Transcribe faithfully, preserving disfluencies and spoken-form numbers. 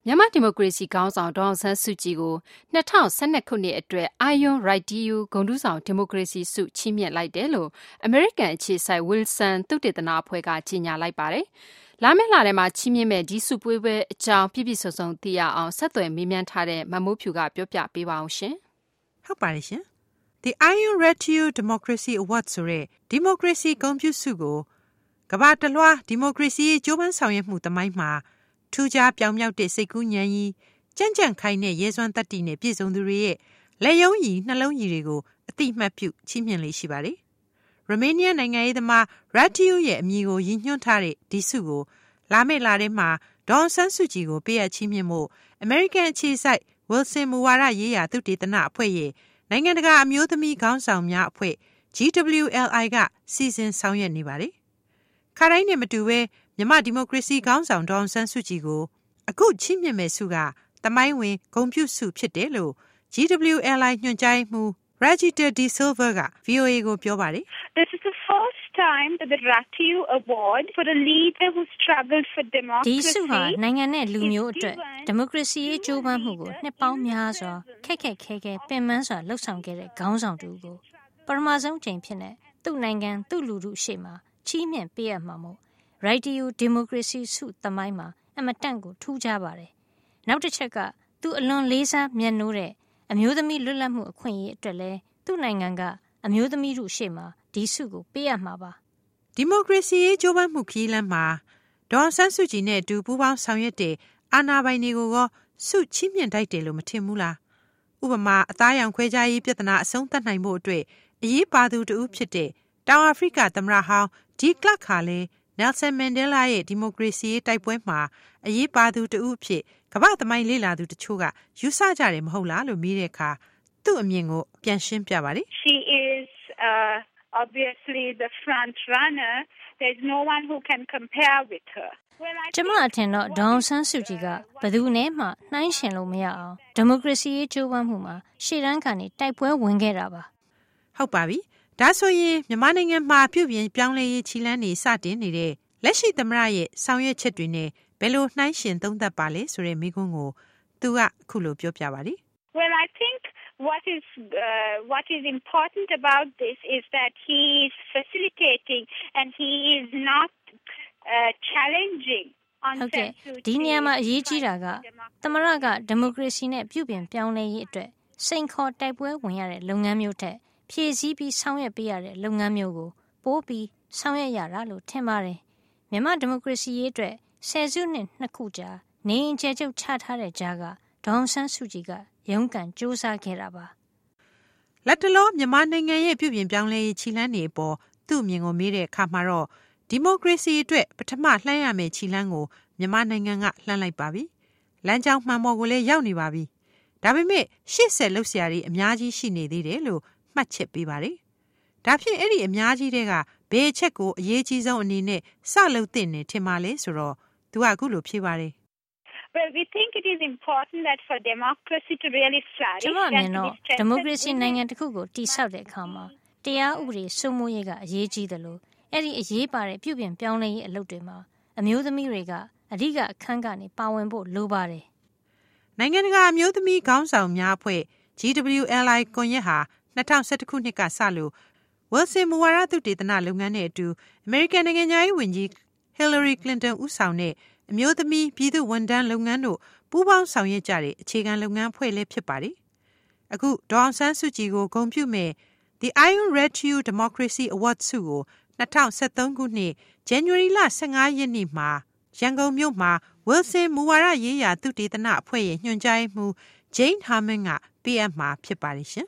မြန်မာဒီမိုကရေစီခေါင်းဆောင်ဒေါအောင်ဆန်းစုကြည်ကို၂၀၁၂ခုနှစ်အတွက် Ion Radio ဂုဏ်ထူးဆောင်ဒီမိုကရေစီဆုချီးမြှင့်လိုက်တယ်လို့အမေရိကန်အခြေစိုက် Wilson သုတေသနအဖွဲ့ကကြေညာလိုက်ပါတယ်။လာမယ့်လထဲမှာချီးမြှင့်မဲ့ဒီဆုပွဲပွဲအကြောင်းပြည့်ပြည့်စုံစုံသိရအောင်ဆက်သွယ်မေးမြန်းထားတဲ့မမိုးဖြူကပြောပြပေးပါအောင်ရှင်။ဟုတ်ပါတယ်ရှင်။ The Ion Radio Democracy Award ဆိုတဲ့ဒီမိုကရေစီဂုဏ်ပြုဆုကိုကမ္ဘာတလွှားဒီမိုကရေစီကြိုးပမ်းဆောင်ရွက်မှုသမိုင်းမှာထူးခြားပြောင်မြောက်တဲ့စိတ်ကူးဉာဏ်ရည်ကြံ့ကြံ့ခိုင်တဲ့ရဲစွမ်းသတ္တိနဲ့ပြည့်စုံသူတွေရဲ့လက်ယုံရည်နှလုံးရည်တွေကိုအတိအမှတ်ပြုချီးမြှင့်လေးရှိပါတယ်။ ရိုမေးနီးယားနိုင်ငံရေးသမား Radio ရဲ့အမည်ကိုရည်ညွှန်းထားတဲ့ဒီဆုကိုလာမယ့်လထဲမှာဒေါအောင်ဆန်းစုကြည်ကိုပေးအပ်ချီးမြှင့်ဖို့အမေရိကန်အခြေစိုက် Wilson မူဝါဒရေးရာသုတေသနအဖွဲ့ရဲ့နိုင်ငံတကာအမျိုးသမီးခေါင်းဆောင်များအဖွဲ့ G W L I ကစီစဉ်ဆောင်ရွက်နေပါတယ်။ခါတိုင်းနဲ့မတူဘဲမြန်မာဒီမိုကရေစီခေါင်းဆောင်ဒေါအောင်ဆန်းစုကြည်ကိုအခုချီးမြှင့်မဲ့ဆုကသမိုင်းဝင်ဂုဏ်ပြုဆုဖြစ်တယ်လို့ G W L I ညွှန်ကြားရေးမှူး Regita De Silva က V O A ကိုပြောပါတယ်။ This is the first time that the Radio Award for a leader who struggled for democracy ဒီဆုဟာနိုင်ငံနဲ့လူမျိုးအတွက်ဒီမိုကရေစီရေးကြိုးပမ်းမှုကိုနှစ်ပေါင်းများစွာခက်ခက်ခဲခဲပင်ပန်းစွာလှုပ်ဆောင်ခဲ့တဲ့ခေါင်းဆောင်တူကိုပထမဆုံးချိန်ဖြစ်တဲ့သူ့နိုင်ငံသူ့လူထုရှေ့မှာချီးမြှင့်ပေးရမှာမို့Radio Democracy ဆုသမိုင်းမှာအမတန့်ကိုထူးခြားပါတယ်။နောက်တစ်ချက်ကသူအလွန်လေးစားမြတ်နိုးတဲ့အမျိုးသမီးလွတ်လပ်မှုအခွင့်အရေးအတွက်လည်းသူ့နိုင်ငံကအမျိုးသမီးတို့ရှေ့မှာဒီဆုကိုပေးရမှာပါ။ဒီမိုကရေစီရေးကြိုးပမ်းမှုခရီးလမ်းမှာဒေါအောင်ဆန်းစုကြည်နဲ့အတူပူးပေါင်းဆောင်ရွက်တဲ့အာဏာပိုင်တွေကိုရောဆုချီးမြှင့်တိုက်တယ်လို့မထင်ဘူးလား။ဥပမာအသားရောင်ခွဲခြားရေးပြဿနာအဆုံးသတ်နိုင်ဖို့အတွက်အရေးပါသူတူဖြစ်တဲ့တောင်အာဖရိကသမ္မတဟောင်းဒီကလပ်ခါလည်းNelson Mandela ရဲ့ဒီမိုကရေစီရေးတိုက်ပွဲမှာအရေးပါသူတဦးဖြစ်ကမ္ဘာသမိုင်းလေ့လာသူတချို့ကယူဆကြတယ်မဟုတ်လားလို့မေးတဲ့အခါသူ့အမြင်ကိုပြန်ရှင်းပြပါလေ She is uh, obviously the front runner. There's no one who can compare with her. ကျမအထင်တော့ဒေါအောင်ဆန်းစုကြည်ကဘယ်သူနဲ့မှနှိုင်းယှဉ်လို့မရအောင်ဒီမိုကရေစီရေးကြိုးပမ်းမှုမှာရှေ့တန်းကနေတိုက်ပွဲဝင်ခဲ့တာပါဟုတ်ပါပြီဒါဆိုရင်မြန်မာနိုင်ငံမှာပြုပြင်ပြောင်းလဲရေးခြိလန်းနေစတင်နေတဲ့လက်ရှိသမ္မတရဲ့ဆောင်ရွက်ချက်တွေနဲ့ဘယ်လိုနှိုင်းယှဉ်သုံးသပ်ပါလဲဆိုတဲ့မိကုန်းကိုသူကအခုလိုပြောပြပါလိ Well, I think what is uh, what is important about this is that he is facilitating and he is not uh, challenging on ဟုတ်ကဲ့ဒီနေရာမှာအရေးကြီးတာကသမ္မတကဒီမိုကရေစီနဲ့ပြုပြင်ပြောင်းလဲရေးအတွက်စိန်ခေါ်တိုက်ပွဲဝင်ရတဲ့လုပ်ငန်းမျိုးထက်ဖြည့်ဆည်းပြီးဆောင်ရွက်ပေးရတဲ့လုပ်ငန်းမျိုးကိုပိုးပြီးဆောင်ရွက်ရတာလို့ထင်ပါတယ်မြန်မာဒီမိုကရေစီရေးအတွက်ဆယ်စုနှစ်နှစ်ခုကြာနေရင်ကျဲကျုပ်ချထားတဲ့ကြားကဒေါအောင်ဆန်းစုကြည်ကရုန်းကန်စ조사ခဲ့တာပါလက်တလောမြန်မာနိုင်ငံရဲ့ပြုပြင်ပြောင်းလဲရေးခြိလန်းနေပေါ်သူ့အမြင်ကိုမေးတဲ့အခါမှာတော့ဒီမိုကရေစီအတွက်ပထမလှမ်းရမယ့်ခြိလန်းကိုမြန်မာနိုင်ငံကလှမ်းလိုက်ပါပြီလမ်းကြောင်းမှန်ပေါ်ကိုလည်းရောက်နေပါပြီဒါပေမဲ့ရှေ့ဆက်လှုပ်ရှားတွေအများကြီးရှိနေသေးတယ်လို့မှတ်ချက်ပေးပါတယ်ဒါဖြင့်အဲ့ဒီအများကြီးတွေကဘယ်အချက်ကိုအရေးကြီးဆုံးအနေနဲ့စလုပ်သင့်နေထင်ပါလဲဆိုတော့သူကအခုလိုဖြေပါတယ် Well, we think it is important that for democracy to really flourish. ကျွန်တော်မြင်တော့ဒီမိုကရေစီနိုင်ငံတစ်ခုကိုတည်ဆောက်တဲ့အခါမှာတရားဥပဒေစိုးမိုးရေးကအရေးကြီးတယ်လို့အဲ့ဒီအရေးပါတဲ့ပြုပြင်ပြောင်းလဲရေးအလုပ်တွေမှာအမျိုးသမီးတွေကအဓိကအခန်းကနေပါဝင်ဖို့လိုပါတယ်နိုင်ငံတကာအမျိုးသမီးခေါင်းဆောင်များအဖွဲ့ G W L I ကွန်ရက်ဟာ၂၀၁၁ခုနှစ်ကစလို့ Wilson မူဝါဒသုတေသနလုပ်ငန်းနဲ့အတူအမေရိကန်နိုင်ငံသားရေးဝန်ကြီး Hillary Clinton ဦးဆောင်တဲ့အမျိုးသမီးပြည်သူဝန်ထမ်းလုပ်ငန်းတို့ပူးပေါင်းဆောင်ရွက်ကြတဲ့အခြေခံလုပ်ငန်းအဖွဲ့လည်းဖြစ်ပါတယ်။အခုဒေါအောင်ဆန်းစုကြည်ကိုဂုဏ်ပြုမဲ့ The Ion Radio Democracy Award ဆုကို၂၀၁၃ခုနှစ် January လ၁၅ရက်နေ့မှာရန်ကုန်မြို့မှာ Wilson မူဝါဒရေးရာသုတေသနအဖွဲ့ရဲ့ညွှန်ကြားရေးမှူး Jane Harman ကပေးအပ်မှာဖြစ်ပါတယ်ရှင်